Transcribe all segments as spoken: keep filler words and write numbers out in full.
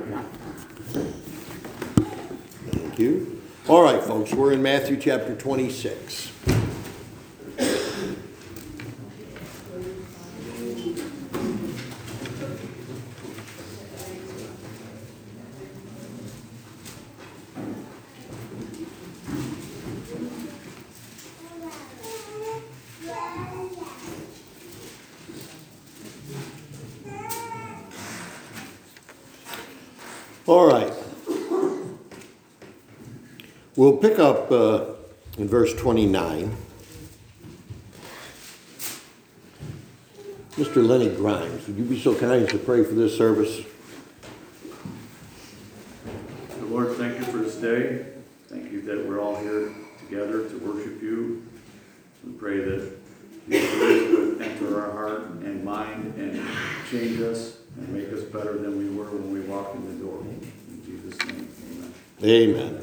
Thank you. All right, folks, we're in Matthew chapter twenty-six. All right. We'll pick up uh, in verse twenty-nine. Mister Lenny Grimes, would you be so kind as to pray for this service? Lord, thank you for this day. Thank you that we're all here together to worship you. We pray that your word would enter our heart and mind and change us and make us better than we were when we walked in the door. In Jesus' name, amen. Amen.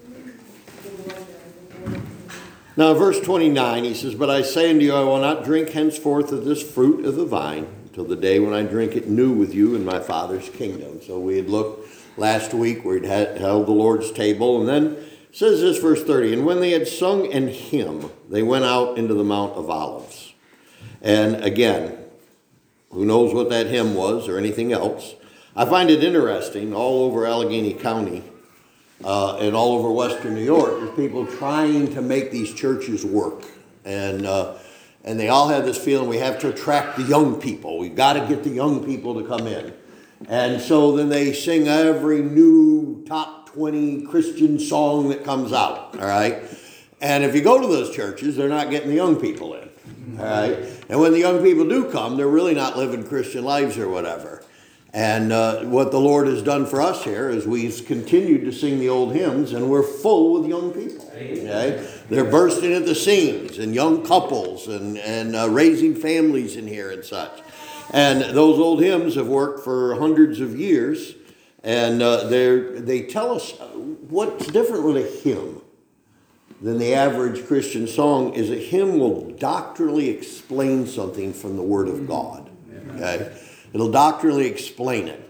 Now, verse twenty-nine, he says, "But I say unto you, I will not drink henceforth of this fruit of the vine until the day when I drink it new with you in my Father's kingdom." So we had looked last week where he had held the Lord's table. And then it says this, verse thirty, "And when they had sung an hymn, they went out into the Mount of Olives." And again, who knows what that hymn was or anything else. I find it interesting, all over Allegheny County uh, and all over Western New York, there's people trying to make these churches work. And uh, and they all have this feeling we have to attract the young people. We've got to get the young people to come in. And so then they sing every new top twenty Christian song that comes out, all right? And if you go to those churches, they're not getting the young people in, all right? And when the young people do come, they're really not living Christian lives or whatever. And uh, what the Lord has done for us here is we've continued to sing the old hymns, and we're full with young people, okay? They're bursting at the seams, and young couples, and, and uh, raising families in here and such. And those old hymns have worked for hundreds of years, and uh, they they tell us what's different with a hymn than the average Christian song is a hymn will doctrinally explain something from the Word of God. Okay, it'll doctrinally explain it,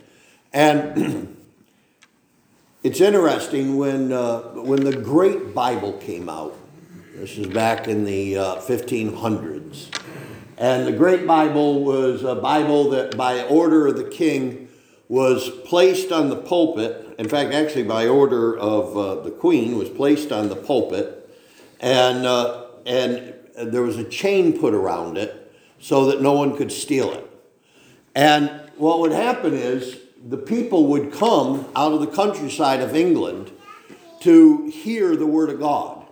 and it's interesting when uh, when the Great Bible came out. This is back in the uh, fifteen hundreds. And the Great Bible was a Bible that by order of the king was placed on the pulpit. In fact, actually by order of uh, the queen was placed on the pulpit. And, uh, and there was a chain put around it so that no one could steal it. And what would happen is the people would come out of the countryside of England to hear the Word of God.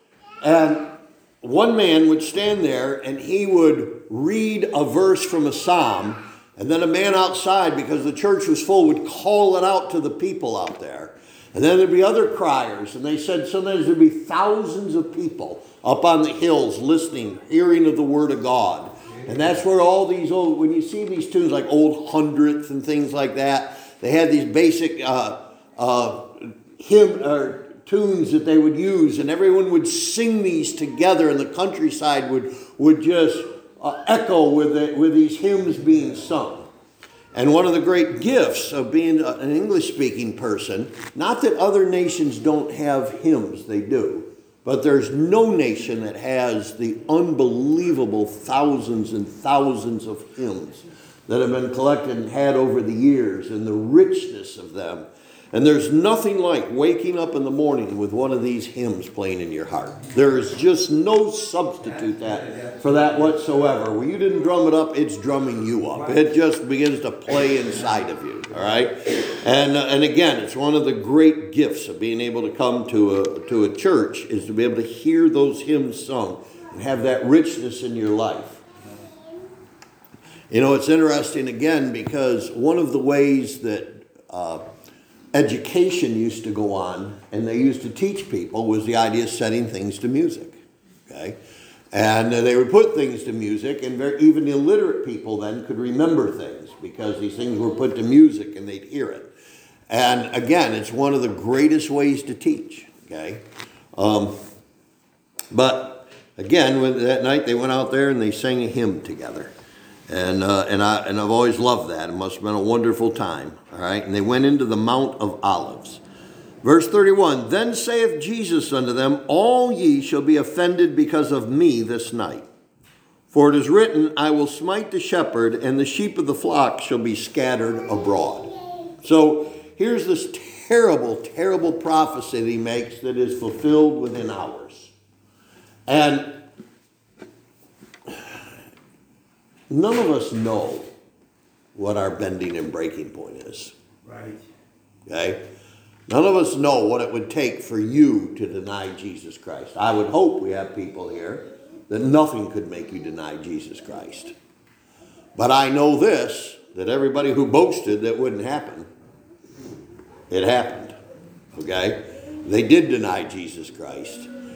And one man would stand there and he would read a verse from a psalm, and then a man outside, because the church was full, would call it out to the people out there. And then there'd be other criers, and they said sometimes there'd be thousands of people up on the hills listening, hearing of the Word of God. And that's where all these old, when you see these tunes like Old Hundredth and things like that, they had these basic uh, uh, hymn or tunes that they would use, and everyone would sing these together, and the countryside would would just uh, echo with it, with these hymns being sung. And one of the great gifts of being an English-speaking person, not that other nations don't have hymns, they do, but there's no nation that has the unbelievable thousands and thousands of hymns that have been collected and had over the years, and the richness of them. And there's nothing like waking up in the morning with one of these hymns playing in your heart. There is just no substitute that for that whatsoever. When you didn't drum it up, it's drumming you up. It just begins to play inside of you, all right? And uh, and again, it's one of the great gifts of being able to come to a, to a church is to be able to hear those hymns sung and have that richness in your life. You know, it's interesting, again, because one of the ways that uh, education used to go on, and they used to teach people, was the idea of setting things to music, okay? And uh, they would put things to music, and very, even illiterate people then could remember things because these things were put to music and they'd hear it. And again, it's one of the greatest ways to teach, okay? Um, but again, when, that night they went out there and they sang a hymn together. And uh, and I and I've always loved that. It must have been a wonderful time. All right. And they went into the Mount of Olives. Verse thirty-one, then saith Jesus unto them, all ye shall be offended because of me this night. For it is written, I will smite the shepherd, and the sheep of the flock shall be scattered abroad. So here's this terrible, terrible prophecy that he makes that is fulfilled within hours. And none of us know what our bending and breaking point is. Right. Okay? None of us know what it would take for you to deny Jesus Christ. I would hope we have people here that nothing could make you deny Jesus Christ. But I know this, that everybody who boasted that wouldn't happen, it happened. Okay? They did deny Jesus Christ.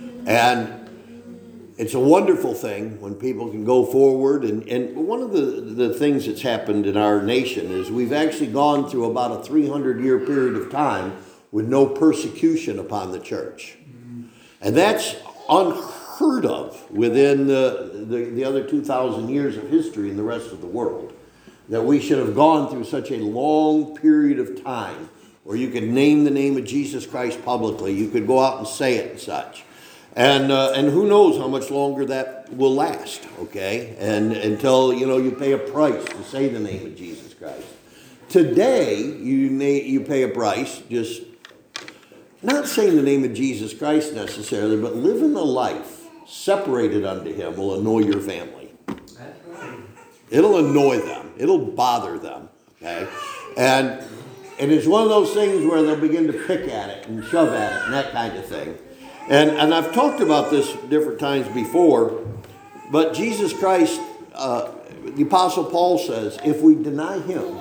And it's a wonderful thing when people can go forward. And, and one of the, the things that's happened in our nation is we've actually gone through about a three hundred year period of time with no persecution upon the church. And that's unheard of within the, the, the other two thousand years of history in the rest of the world. That we should have gone through such a long period of time where you could name the name of Jesus Christ publicly. You could go out and say it and such. And uh, and who knows how much longer that will last, okay? And until, you know, you pay a price to say the name of Jesus Christ. Today, you may, you pay a price, just not saying the name of Jesus Christ necessarily, but living a life separated unto him will annoy your family. That's right. It'll annoy them. It'll bother them, okay? And, and it's one of those things where they'll begin to pick at it and shove at it and that kind of thing. And, and I've talked about this different times before, but Jesus Christ, uh, the Apostle Paul says, if we deny him,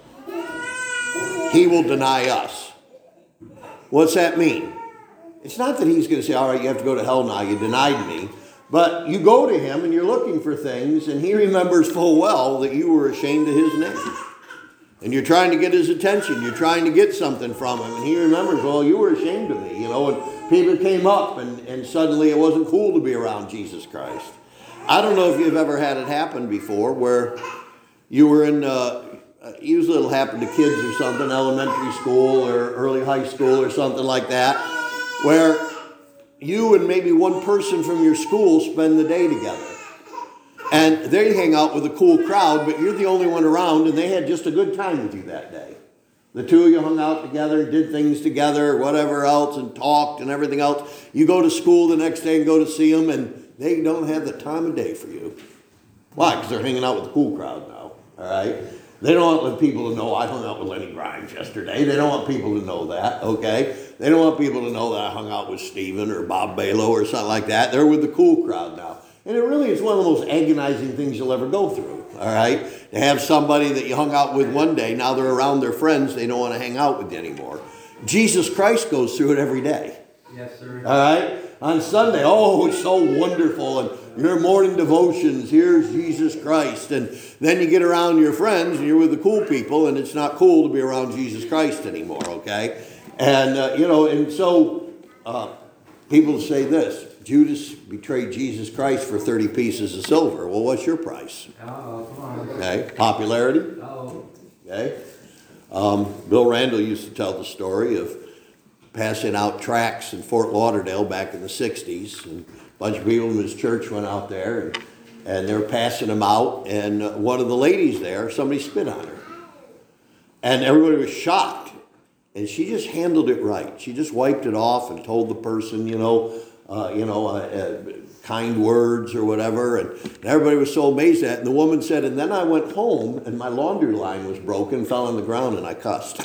he will deny us. What's that mean? It's not that he's going to say, all right, you have to go to hell now, you denied me. But you go to him and you're looking for things, and he remembers full well that you were ashamed of his name. And you're trying to get his attention. You're trying to get something from him. And he remembers, well, you were ashamed of me. You know, and people came up and, and suddenly it wasn't cool to be around Jesus Christ. I don't know if you've ever had it happen before where you were in, uh, usually it'll happen to kids or something, elementary school or early high school or something like that, where you and maybe one person from your school spend the day together. And they hang out with a cool crowd, but you're the only one around, and they had just a good time with you that day. The two of you hung out together, did things together, whatever else, and talked and everything else. You go to school the next day and go to see them, and they don't have the time of day for you. Why? Because they're hanging out with the cool crowd now, all right? They don't want people to know I hung out with Lenny Grimes yesterday. They don't want people to know that, okay? They don't want people to know that I hung out with Steven or Bob Balo or something like that. They're with the cool crowd now. And it really is one of the most agonizing things you'll ever go through, all right? To have somebody that you hung out with one day, now they're around their friends, they don't want to hang out with you anymore. Jesus Christ goes through it every day. Yes, sir. All right? On Sunday, oh, it's so wonderful. And your morning devotions, here's Jesus Christ. And then you get around your friends and you're with the cool people, and it's not cool to be around Jesus Christ anymore, okay? And, uh, you know, and so uh, people say this, Judas betrayed Jesus Christ for thirty pieces of silver. Well, what's your price? Oh, come on. Okay, popularity? Oh. Okay. Um, Bill Randall used to tell the story of passing out tracts in Fort Lauderdale back in the sixties. And a bunch of people from his church went out there, and, and they were passing them out. And uh, one of the ladies there, somebody spit on her. And everybody was shocked. And she just handled it right. She just wiped it off and told the person, you know, uh, you know, uh, uh, kind words or whatever. And everybody was so amazed at it. And the woman said, and then I went home and my laundry line was broken, fell on the ground, and I cussed.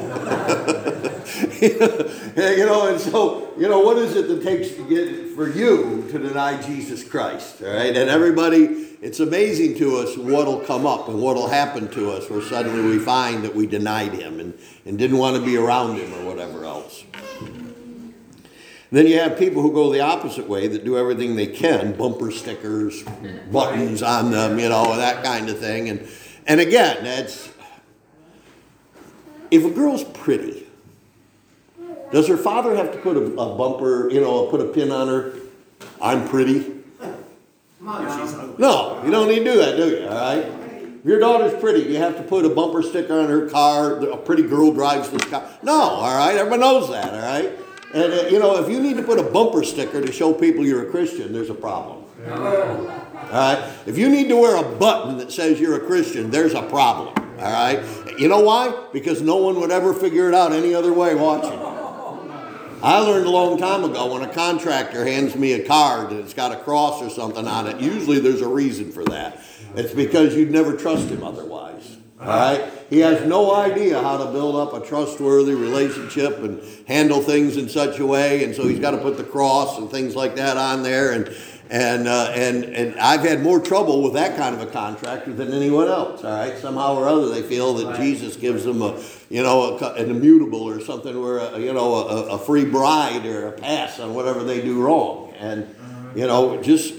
You know, and so, you know, what is it that takes to get for you to deny Jesus Christ? All right. And everybody, it's amazing to us what'll come up and what'll happen to us where suddenly we find that we denied him and, and didn't want to be around him or whatever else. Then you have people who go the opposite way that do everything they can, bumper stickers, buttons on them, you know, that kind of thing. And and again, that's, if a girl's pretty, does her father have to put a, a bumper, you know, put a pin on her? I'm pretty. Come on now. No, you don't need to do that, do you? All right. If your daughter's pretty, you have to put a bumper sticker on her car. A pretty girl drives this car. No, all right? Everyone knows that, all right? And, uh, you know, if you need to put a bumper sticker to show people you're a Christian, there's a problem. All right? If you need to wear a button that says you're a Christian, there's a problem. All right? You know why? Because no one would ever figure it out any other way watching. I learned a long time ago when a contractor hands me a card and it's got a cross or something on it, usually there's a reason for that. It's because you'd never trust him otherwise. All right? He has no idea how to build up a trustworthy relationship and handle things in such a way, and so he's got to put the cross and things like that on there. And and uh, and and I've had more trouble with that kind of a contractor than anyone else. All right, somehow or other they feel that Jesus gives them a you know a, an immutable or something, where a, you know a, a free bride or a pass on whatever they do wrong. And you know just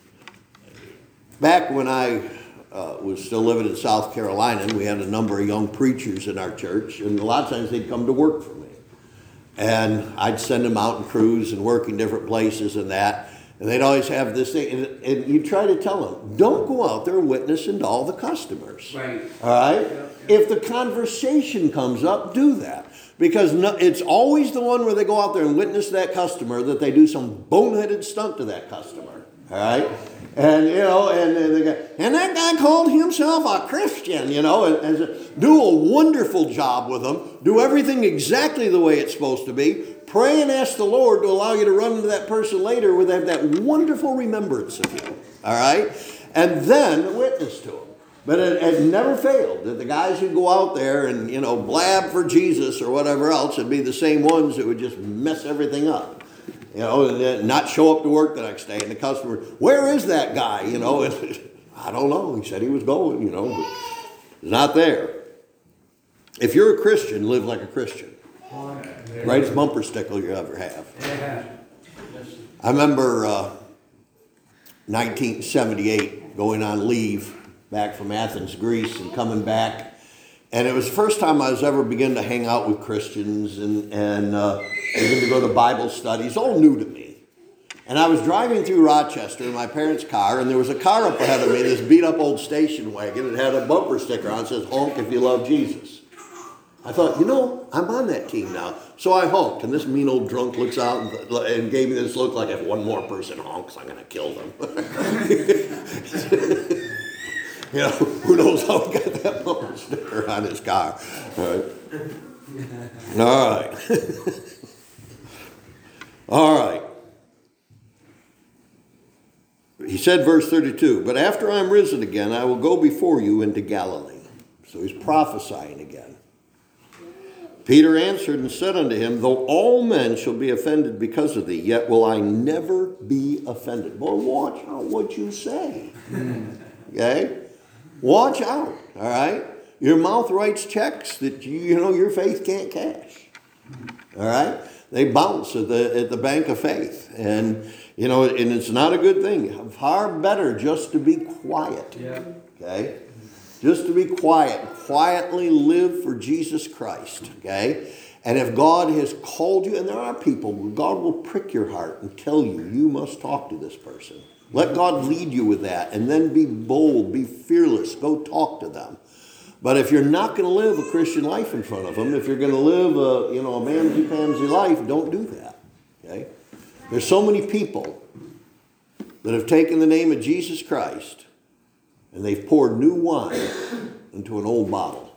back when I. Uh, was still living in South Carolina, and we had a number of young preachers in our church, and a lot of times they'd come to work for me. And I'd send them out and cruise and work in different places and that, and they'd always have this thing, and, and you try to tell them, don't go out there witnessing to all the customers. Right. All right? If the conversation comes up, do that. Because no, it's always the one where they go out there and witness that customer that they do some boneheaded stunt to that customer. All right? And, you know, and, and, the guy, and that guy called himself a Christian, you know, and, and so do a wonderful job with them. Do everything exactly the way it's supposed to be. Pray and ask the Lord to allow you to run into that person later where they have that wonderful remembrance of you. All right? And then witness to them. But it, it never failed that the guys who'd go out there and, you know, blab for Jesus or whatever else would be the same ones that would just mess everything up. You know, and not show up to work the next day. And the customer, where is that guy? You know, and I don't know. He said he was going, you know, but he's not there. If you're a Christian, live like a Christian. Greatest bumper sticker you ever have. Yeah. I remember uh, nineteen seventy-eight going on leave back from Athens, Greece, and coming back. And it was the first time I was ever beginning to hang out with Christians and, and uh, beginning to go to Bible studies, all new to me. And I was driving through Rochester in my parents' car, and there was a car up ahead of me, this beat-up old station wagon. It had a bumper sticker on it that says, honk if you love Jesus. I thought, you know, I'm on that team now. So I honked, and this mean old drunk looks out and, and gave me this look like, if one more person honks, I'm going to kill them. You know, who knows how he got that bumper sticker on his car. All right. All right. All right. He said, verse thirty-two, but after I am risen again, I will go before you into Galilee. So he's prophesying again. Peter answered and said unto him, though all men shall be offended because of thee, yet will I never be offended. Boy, watch out what you say. Okay? Watch out, all right? Your mouth writes checks that, you, you know, your faith can't cash, all right? They bounce at the, at the bank of faith, and, you know, and it's not a good thing. Far better just to be quiet, Yeah. okay? Just to be quiet, quietly live for Jesus Christ, okay? And if God has called you, and there are people, God will prick your heart and tell you, you must talk to this person. Let God lead you with that, and then be bold, be fearless, go talk to them. But if you're not going to live a Christian life in front of them, if you're going to live a, you know, a mamsy-pamsy life, don't do that, okay? There's so many people that have taken the name of Jesus Christ, and they've poured new wine into an old bottle.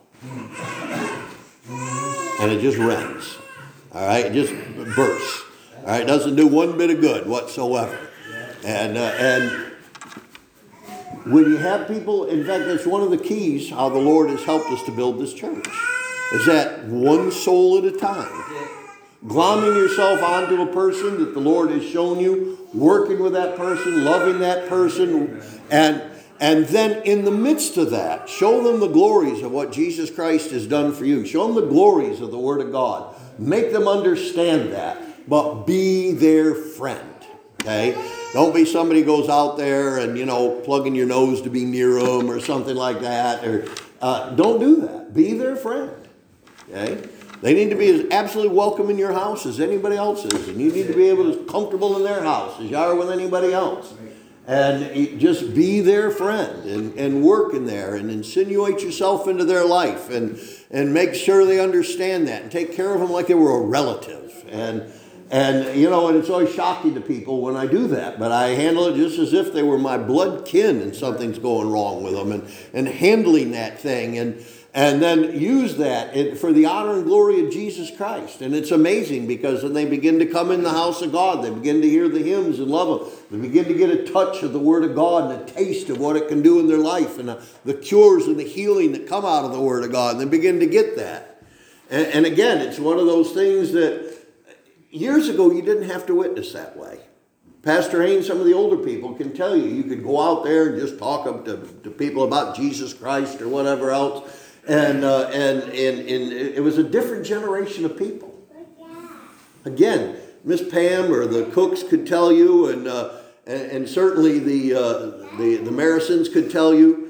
And it just rents, all right? It just bursts, all right? It doesn't do one bit of good whatsoever. And uh, and when you have people, in fact, that's one of the keys how the Lord has helped us to build this church, is that one soul at a time. Glomming yourself onto a person that the Lord has shown you, working with that person, loving that person, and and then in the midst of that, show them the glories of what Jesus Christ has done for you. Show them the glories of the Word of God. Make them understand that, but be their friend, okay? Don't be somebody who goes out there and, you know, plugging your nose to be near them or something like that. Or uh, don't do that. Be their friend. Okay? They need to be as absolutely welcome in your house as anybody else is. And you need to be able to be as comfortable in their house as you are with anybody else. And it- just be their friend and, and work in there and insinuate yourself into their life and, and make sure they understand that and take care of them like they were a relative. And, and, you know, and it's always shocking to people when I do that, but I handle it just as if they were my blood kin and something's going wrong with them and, and handling that thing and, and then use that in- for the honor and glory of Jesus Christ. And it's amazing because when they begin to come in the house of God, they begin to hear the hymns and love them. They begin to get a touch of the Word of God and a taste of what it can do in their life and uh, the cures and the healing that come out of the Word of God. And they begin to get that. And, and again, it's one of those things that years ago you didn't have to witness that way. Pastor Haynes, some of the older people can tell you, you could go out there and just talk up to, to people about Jesus Christ or whatever else. And, uh, and, and, and it was a different generation of people. Again, Miss Pam or the cooks could tell you, and, uh, and, and certainly the, uh, the, the Marisons could tell you,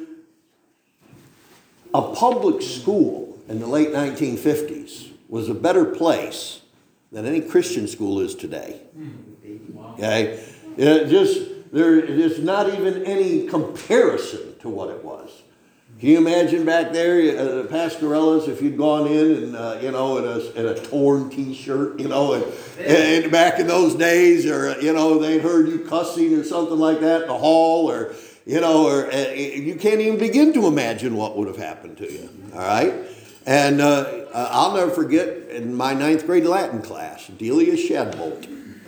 a public school in the late nineteen fifties was a better place than any Christian school is today. Okay? It just, there, there's not even any comparison to what it was. Can you imagine back there, uh, Pasquarellas, if you'd gone in and, uh, you know, in a, in a torn T-shirt, you know, and, and back in those days, or, you know, they heard you cussing or something like that in the hall, or, you know, or uh, you can't even begin to imagine what would have happened to you, all right? And uh, uh, I'll never forget in my ninth grade Latin class, Delia Shadbolt.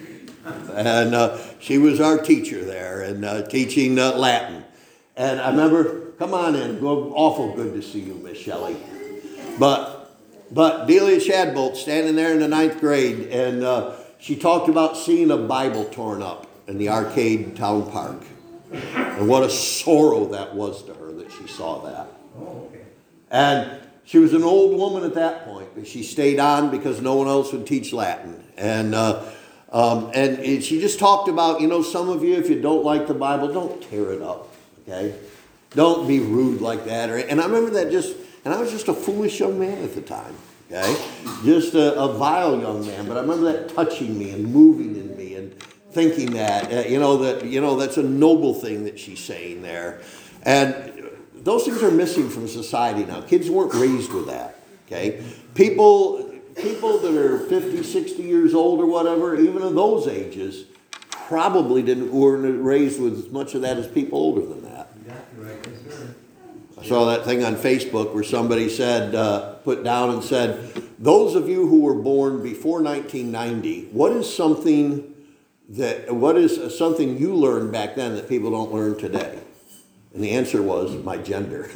And uh, she was our teacher there and uh, teaching uh, Latin. And I remember, come on in, go, awful good to see you, Miss Shelley. But, but Delia Shadbolt standing there in the ninth grade, and uh, she talked about seeing a Bible torn up in the arcade town park. And what a sorrow that was to her that she saw that. Oh, okay. And she was an old woman at that point, but she stayed on because no one else would teach Latin. And uh, um, and it, she just talked about, you know, some of you, if you don't like the Bible, don't tear it up, okay? Don't be rude like that. Or, and I remember that just, and I was just a foolish young man at the time, okay? Just a, a vile young man, but I remember that touching me and moving in me and thinking that, uh, you know, that, you know, that's a noble thing that she's saying there. And those things are missing from society now. Kids weren't raised with that, okay? People people that are fifty, sixty years old or whatever, even in those ages, probably didn't weren't raised with as much of that as people older than that. Exactly right, yes, sir. I saw that thing on Facebook where somebody said, uh, put down and said, those of you who were born before nineteen ninety, what is something that, what is something you learned back then that people don't learn today? And the answer was my gender.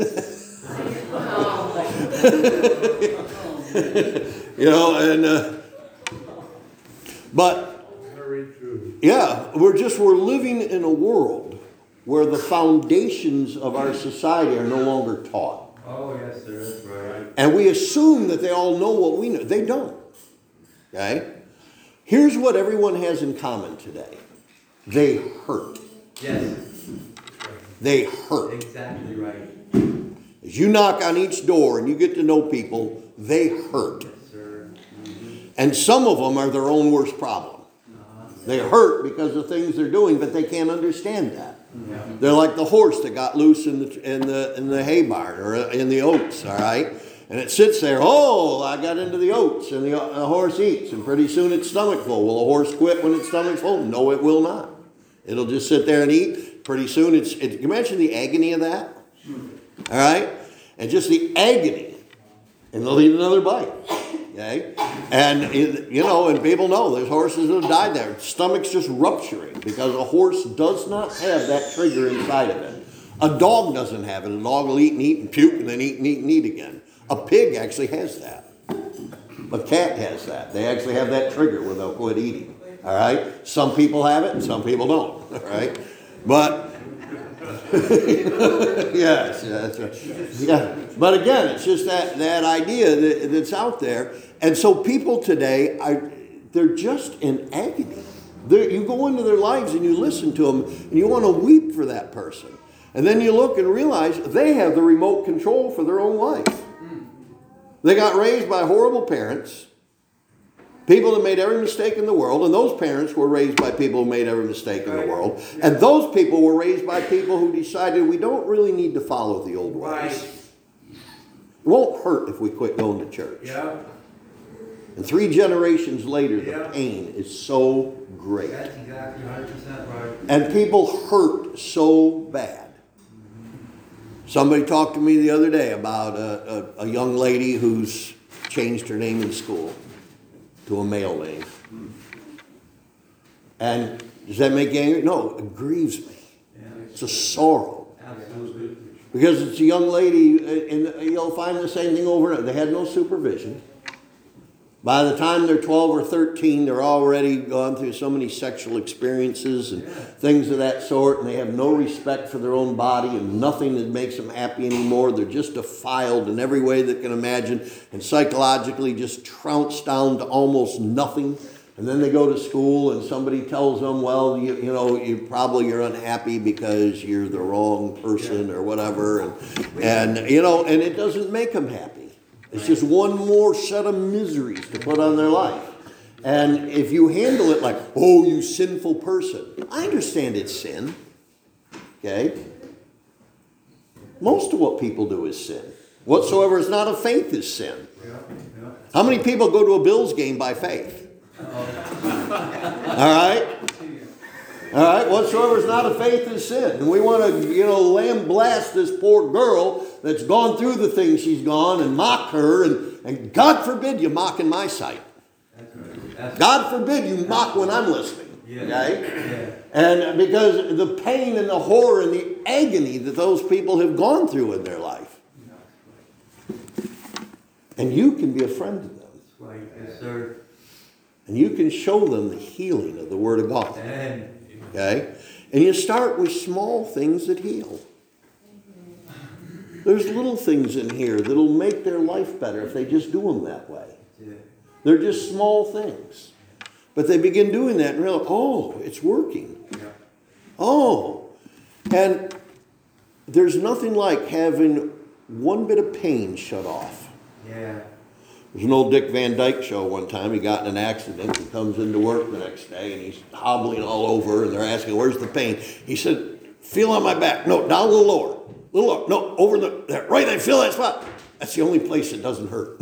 You know, and uh, but Very true. yeah, we're just we're living in a world where the foundations of our society are no longer taught. Oh, yes, sir, that's right. And we assume that they all know what we know. They don't. Okay? Here's what everyone has in common today. They hurt. Yes, They hurt. exactly right. As you knock on each door and you get to know people, they hurt. Yes, sir. Mm-hmm. And some of them are their own worst problem. Uh-huh. They hurt because of things they're doing, but they can't understand that. Yeah. They're like the horse that got loose in the in the in the hay barn or in the oats, all right? And it sits there, oh, I got into the oats, and the, the horse eats, and pretty soon it's stomach full. Will a horse quit when its stomach's full? No, it will not. It'll just sit there and eat. Pretty soon it's, it, can you imagine the agony of that? All right? And just the agony. And they'll eat another bite. Okay? And, it, you know, and people know there's horses that have died there. Stomach's just rupturing because a horse does not have that trigger inside of it. A dog doesn't have it. A dog will eat and eat and puke and then eat and eat and eat again. A pig actually has that. A cat has that. They actually have that trigger where they'll quit eating. All right? Some people have it and some people don't. All right? But, yes, that's right. Yeah. But again, it's just that, that idea that, that's out there. And so people today, are they're just in agony. They're, you go into their lives and you listen to them and you want to weep for that person. And then you look and realize they have the remote control for their own life. They got raised by horrible parents. People that made every mistake in the world, and those parents were raised by people who made every mistake in the world. And those people were raised by people who decided we don't really need to follow the old ways. Right. It won't hurt if we quit going to church. Yeah. And three generations later, the Yeah. pain is so great. That's exactly one hundred percent right. And people hurt so bad. Somebody talked to me the other day about a, a, a young lady who's changed her name in school to a male name. And does that make you angry? No, it grieves me. Yeah. It's a sorrow. Absolutely. Because it's a young lady, and you'll find the same thing over and over. They had no supervision. By the time they're twelve or thirteen, they're already gone through so many sexual experiences and things of that sort, and they have no respect for their own body and nothing that makes them happy anymore. They're just defiled in every way they can imagine and psychologically just trounced down to almost nothing. And then they go to school and somebody tells them, well, you, you know, you probably you're unhappy because you're the wrong person or whatever. And, and, you know, and it doesn't make them happy. It's just one more set of miseries to put on their life. And if you handle it like, oh, you sinful person. I understand it's sin. Okay? Most of what people do is sin. Whatsoever is not of faith is sin. Yeah. Yeah. How many people go to a Bills game by faith? All right? All right? Whatsoever is not of faith is sin. And we want to, you know, lambaste this poor girl that's gone through the things she's gone and mock her. And, and God forbid you mock in my sight. That's right. That's God forbid you mock when I'm listening. Yeah. Okay? Yeah. And because the pain and the horror and the agony that those people have gone through in their life. And you can be a friend to them. That's right. Yes, sir. And you can show them the healing of the Word of God. And Okay? And you start with small things that heal. There's little things in here that'll make their life better if they just do them that way. They're just small things. But they begin doing that and realize, oh, it's working. yeah. Oh. And there's nothing like having one bit of pain shut off. Yeah. There's an old Dick Van Dyke show one time. He got in an accident. He comes into work the next day and he's hobbling all over and they're asking, where's the pain? He said, feel on my back. No, down a little lower. A little lower. No, over the, there. Right there, feel that spot. That's the only place that doesn't hurt.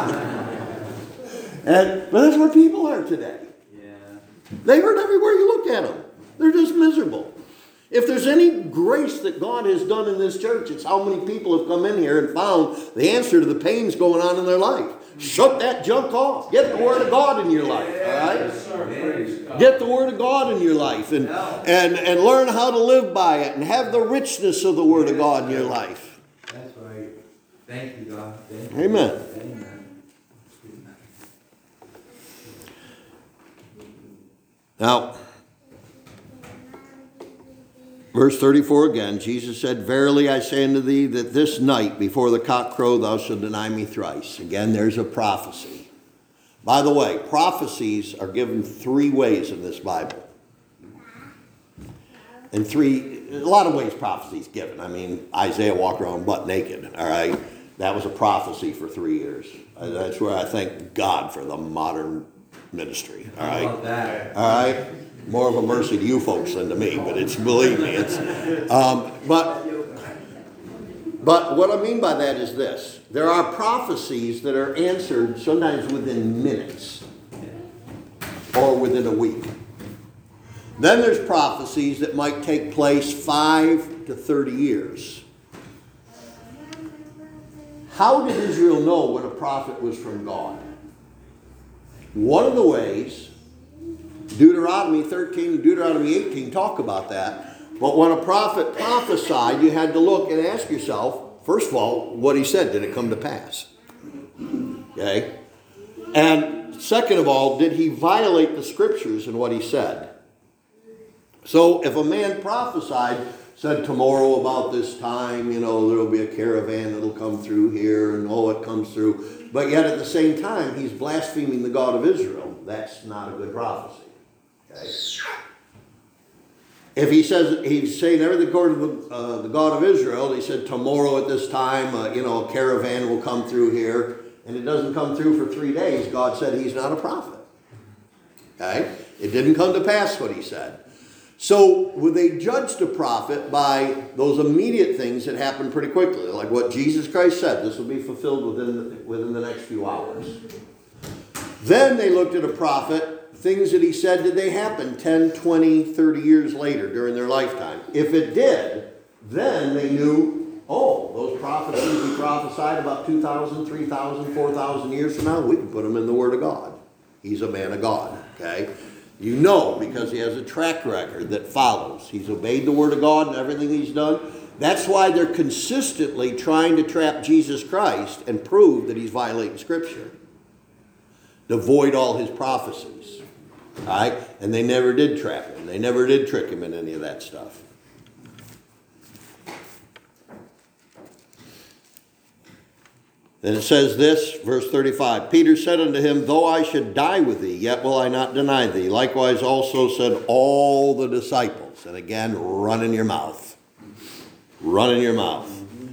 and But that's where people are today. Yeah. They hurt everywhere you look at them. They're just miserable. If there's any grace that God has done in this church, it's how many people have come in here and found the answer to the pains going on in their life. Shut that junk off. Get the Word of God in your life. All right? Yes, sir. Praise God. Get the Word of God in your life and, and, and learn how to live by it and have the richness of the Word of God in your life. That's right. Thank you, God. Thank you. Amen. Amen. Now, verse thirty-four again, Jesus said, verily I say unto thee that this night before the cock crow thou shalt deny me thrice. Again, there's a prophecy. By the way, prophecies are given three ways in this Bible. And three, a lot of ways prophecy is given. I mean, Isaiah walked around butt naked, all right? That was a prophecy for three years. That's where I thank God for the modern ministry, all How right? about that? All right? More of a mercy to you folks than to me, but it's, believe me, it's, um, but, but what I mean by that is this. There are prophecies that are answered sometimes within minutes or within a week. Then there's prophecies that might take place five to thirty years. How did Israel know when a prophet was from God? One of the ways, Deuteronomy thirteen and Deuteronomy eighteen talk about that. But when a prophet prophesied, you had to look and ask yourself, first of all, what he said, did it come to pass? Okay? And second of all, did he violate the scriptures in what he said? So if a man prophesied, said tomorrow about this time, you know, there will be a caravan that'll come through here, and oh, it comes through. But yet at the same time, he's blaspheming the God of Israel. That's not a good prophecy. Okay? If he says, he's saying everything according to the, uh, the God of Israel, he said tomorrow at this time, uh, you know, a caravan will come through here, and it doesn't come through for three days, God said he's not a prophet. Okay? It didn't come to pass what he said. So would they judge the prophet by those immediate things that happened pretty quickly, like what Jesus Christ said, this will be fulfilled within the, within the next few hours. Then they looked at a prophet, things that he said, did they happen ten, twenty, thirty years later during their lifetime? If it did, then they knew, oh, those prophecies we prophesied about two thousand, three thousand, four thousand years from now, we can put them in the Word of God. He's a man of God, okay? You know, because he has a track record that follows. He's obeyed the Word of God and everything he's done. That's why they're consistently trying to trap Jesus Christ and prove that he's violating Scripture. To void all his prophecies. All right? And they never did trap him. They never did trick him in any of that stuff. Then it says this, verse thirty-five, Peter said unto him, though I should die with thee, yet will I not deny thee. Likewise also said all the disciples. And again, run in your mouth. Run in your mouth.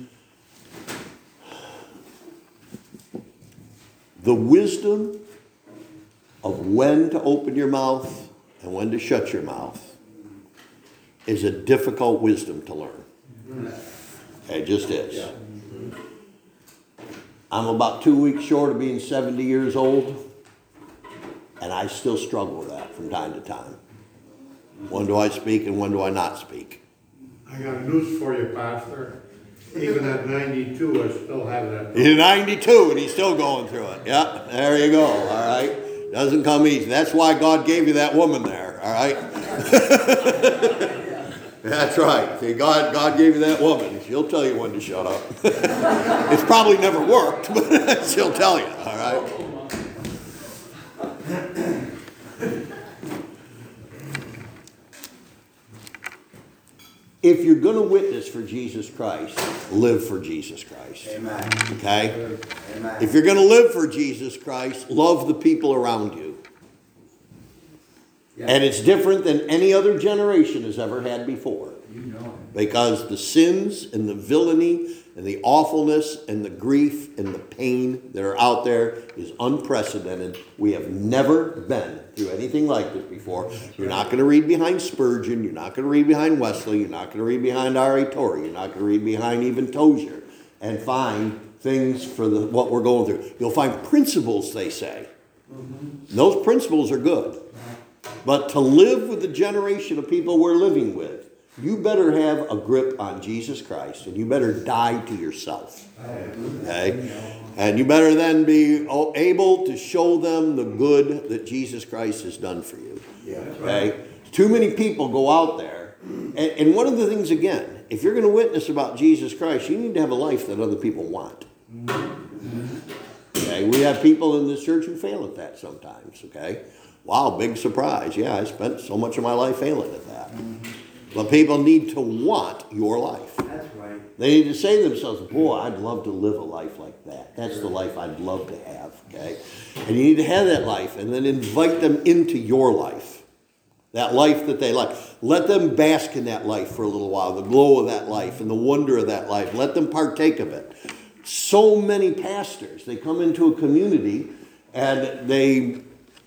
The wisdom of when to open your mouth and when to shut your mouth is a difficult wisdom to learn. It just is. I'm about two weeks short of being seventy years old, and I still struggle with that from time to time. When do I speak and when do I not speak? I got news for you, Pastor. Even at ninety-two, I still have that. He's ninety-two and he's still going through it. Yeah, there you go, all right? Doesn't come easy. That's why God gave you that woman there, all right? That's right. See, God, God gave you that woman. She'll tell you when to shut up. It's probably never worked, but she'll tell you, all right? If you're going to witness for Jesus Christ, live for Jesus Christ. Amen. Okay? Amen. If you're going to live for Jesus Christ, love the people around you. Yeah. And it's different than any other generation has ever had before. You know it. Because the sins and the villainy and the awfulness and the grief and the pain that are out there is unprecedented. We have never been through anything like this before. You're not going to read behind Spurgeon. You're not going to read behind Wesley. You're not going to read behind R A Torrey. You're not going to read behind even Tozier and find things for the, what we're going through. You'll find principles, they say. Mm-hmm. Those principles are good. But to live with the generation of people we're living with, you better have a grip on Jesus Christ, and you better die to yourself. Okay? And you better then be able to show them the good that Jesus Christ has done for you. Okay? Too many people go out there, and, and one of the things, again, if you're going to witness about Jesus Christ, you need to have a life that other people want. Okay? We have people in this church who fail at that sometimes, okay? Wow, big surprise. Yeah, I spent so much of my life failing at that. Mm-hmm. But people need to want your life. That's right. They need to say to themselves, boy, I'd love to live a life like that. That's the life I'd love to have, okay? And you need to have that life and then invite them into your life. That life that they like. Let them bask in that life for a little while, the glow of that life and the wonder of that life. Let them partake of it. So many pastors, they come into a community and they...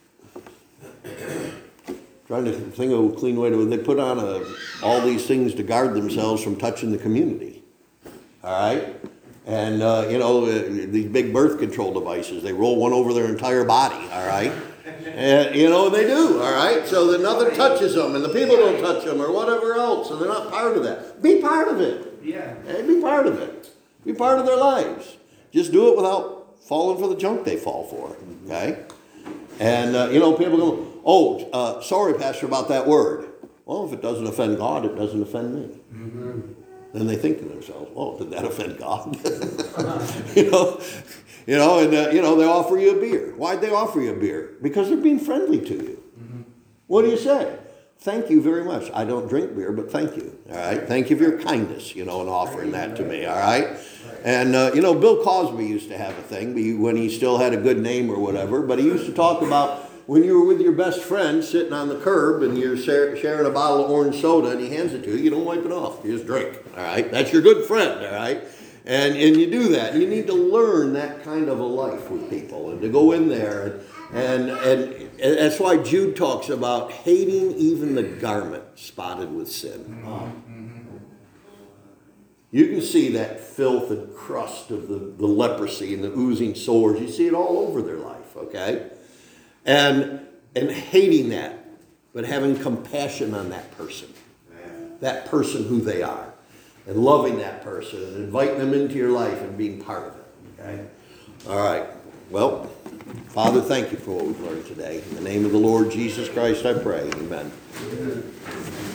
Trying to think of a clean way to, they put on a, all these things to guard themselves from touching the community. All right? And, uh, you know, uh, these big birth control devices, they roll one over their entire body. All right? And, you know, they do. All right? So that nothing touches them and the people don't touch them or whatever else. So they're not part of that. Be part of it. Yeah. Okay? Be part of it. Be part of their lives. Just do it without falling for the junk they fall for. Okay? And, uh, you know, people go, oh, uh, sorry, Pastor, about that word. Well, if it doesn't offend God, it doesn't offend me. Mm-hmm. Then they think to themselves, oh, did that offend God? you know, you know, and, uh, you know, they offer you a beer. Why'd they offer you a beer? Because they're being friendly to you. Mm-hmm. What do you say? Thank you very much. I don't drink beer, but thank you. All right? Thank you for your kindness, you know, in offering that to me. All right? And, uh, you know, Bill Cosby used to have a thing when he still had a good name or whatever, but he used to talk about when you were with your best friend sitting on the curb and you're sharing a bottle of orange soda and he hands it to you, you don't wipe it off. You just drink, all right? That's your good friend, all right? And, and you do that. You need to learn that kind of a life with people and to go in there. And, and, and that's why Jude talks about hating even the garment spotted with sin. You can see that filth and crust of the, the leprosy and the oozing sores. You see it all over their life, okay? And, and hating that, but having compassion on that person. That person who they are. And loving that person and inviting them into your life and being part of it. Okay? All right. Well, Father, thank you for what we've learned today. In the name of the Lord Jesus Christ, I pray. Amen.